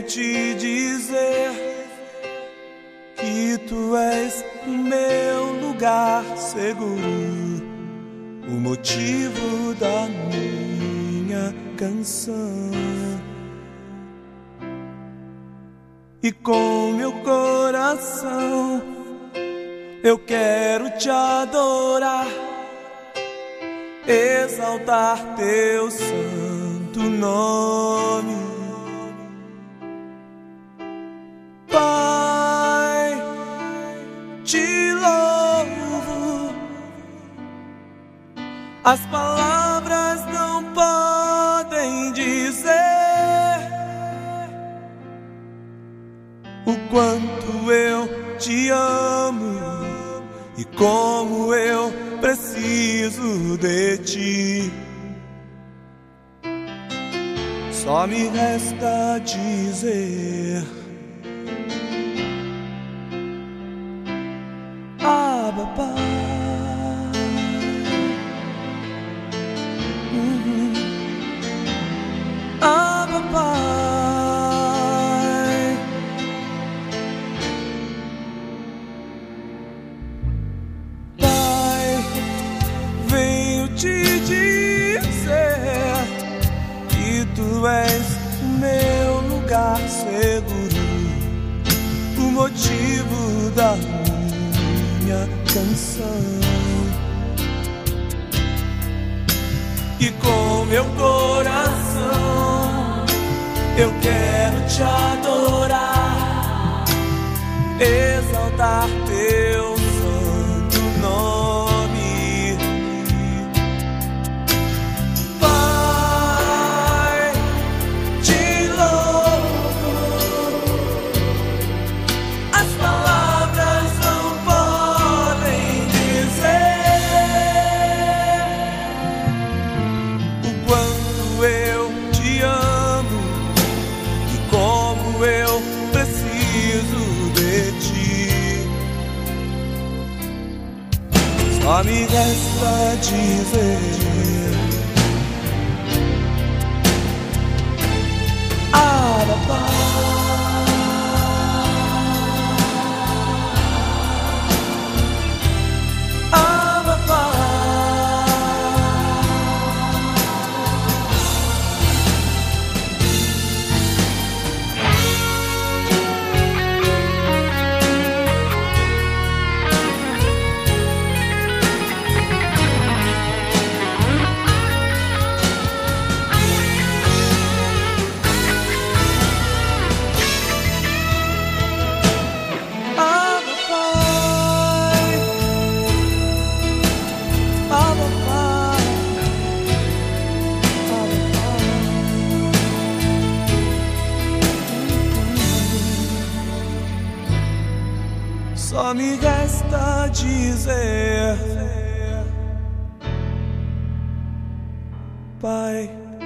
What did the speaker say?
te dizer que tu és o meu lugar seguro, o motivo da minha canção. E com meu coração eu quero te adorar, exaltar teu santo nome. Pai, te louvo, as palavras não podem dizer o quanto eu te amo e como eu preciso de ti. Só me resta dizer: Abba, Pai. Abba, Pai. Pai, venho te dizer que tu és o meu lugar seguro, o motivo da minha canção. E com meu coração eu quero te adorar, exaltar teu santo nome. Pai, te louvo, as palavras não podem dizer o quanto eu te amo e como eu preciso de ti. Só me resta dizer: Abba, Pai. Abba, Pai. Só me resta dizer: Pai.